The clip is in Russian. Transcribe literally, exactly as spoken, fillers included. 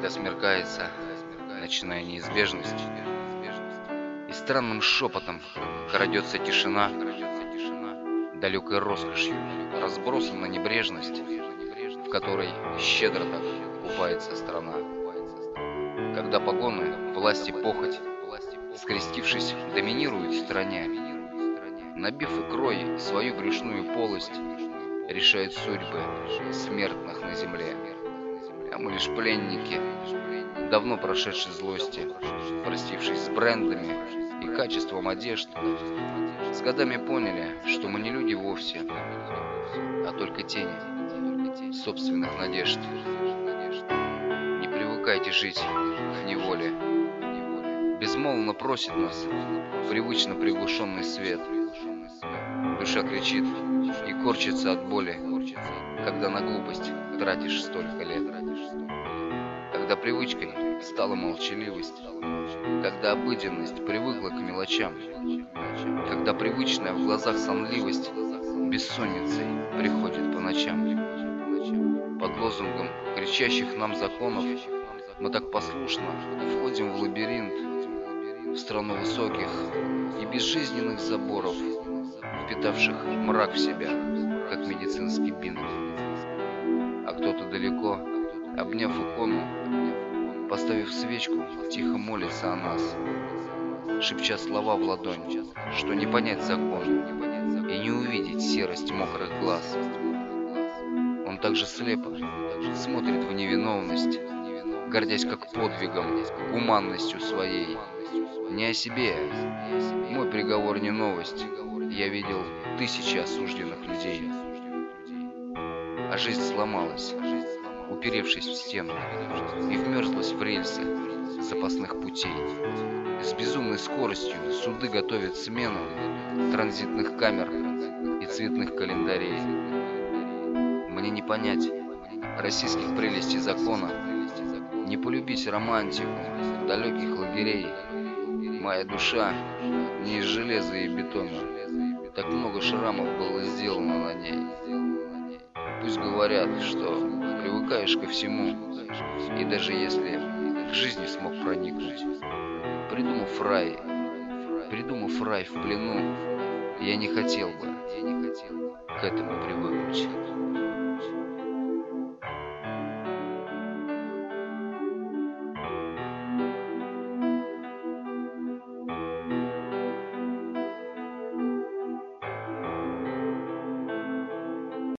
Когда смеркается ночная неизбежность, и странным шепотом крадется тишина, далекой роскошью разбросана небрежность, в которой щедро так купается страна. Когда погоны, власть и похоть, скрестившись, доминируют в стране, набив икрой свою брюшную полость, решают судьбы смертных на земле. А мы лишь пленники давно прошедшей злости, простившись с брендами и качеством одежд, с годами поняли, что мы не люди вовсе, а только тени собственных надежд. Не привыкайте жить в неволе. Безмолвно просит нас привычно приглушенный свет. Душа кричит и корчится от боли, когда на глупость тратишь столько лет. Когда привычкой стала молчаливость, когда обыденность привыкла к мелочам, когда привычная в глазах сонливость бессонницей приходит по ночам. Под лозунгом кричащих нам законов мы так послушно входим в лабиринт, в страну высоких и безжизненных заборов, впитавших мрак в себя, как медицинский бинт. А кто-то далеко, обняв икону, поставив свечку, тихо молится о нас, шепча слова в ладонь, что не понять закон и не увидеть серость мокрых глаз. Он также слепо смотрит в невиновность, гордясь как подвигом, гуманностью своей. Не о себе, мой приговор не новость, я видел тысячи осужденных людей. А жизнь сломалась, уперевшись в стену, и вмерзлась в рельсы запасных путей. С безумной скоростью суды готовят смену транзитных камер и цветных календарей. Мне не понять российских прелестей закона, не полюбить романтику далеких лагерей. Моя душа не из железа и бетона, так много шрамов было сделано на ней. Пусть говорят, что привыкаешь ко всему, и даже если к жизни смог проникнуть, придумав рай, придумав рай в плену, я не хотел бы к этому привыкнуть.